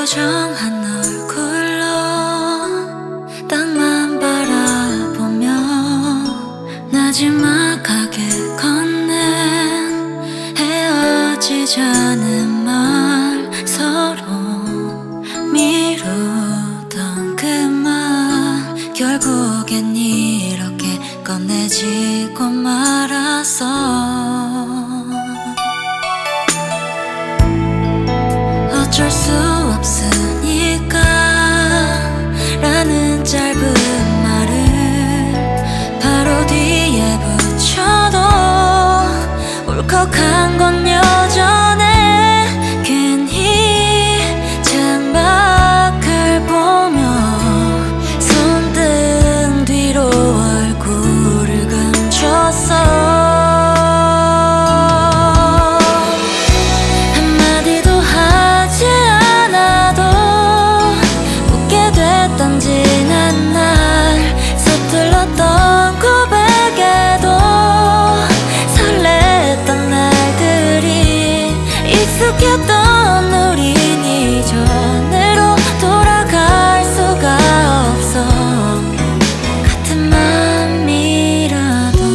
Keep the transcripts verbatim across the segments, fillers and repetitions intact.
무표정한 얼굴로 땅만 바라보며 나지막하게 건넨 헤어지자는 말, 서로 미루던 그 말 결국엔 이렇게 꺼내지고 말았어. 어쩔 수 없으니까 라는 짧은 말을 바로 뒤에 붙여도 울컥한 건 여전해. 괜히 창밖을 보며 손등 뒤로 얼굴을 감췄어. 지난 날 서툴렀던 고백에도 설렜던 날들이 익숙했던 우린 이전으로 돌아갈 수가 없어. 같은 맘이라도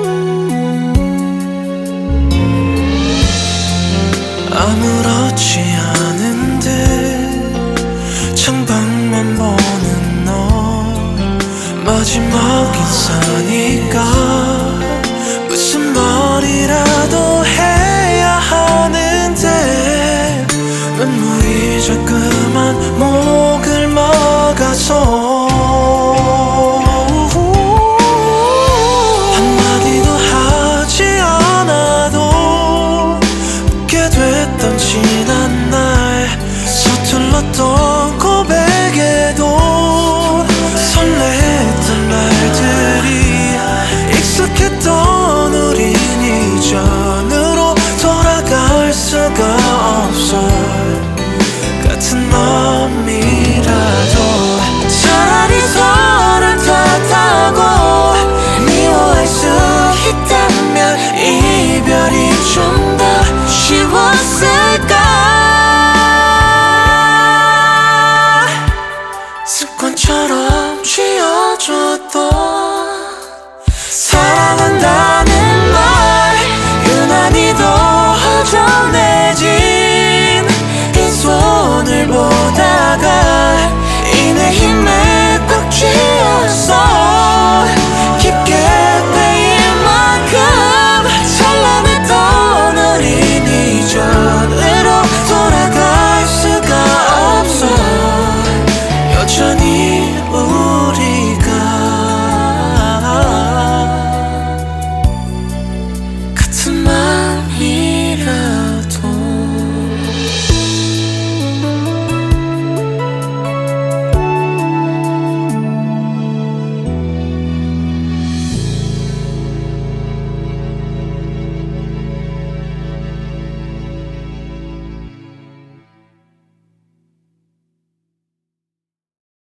아무렇지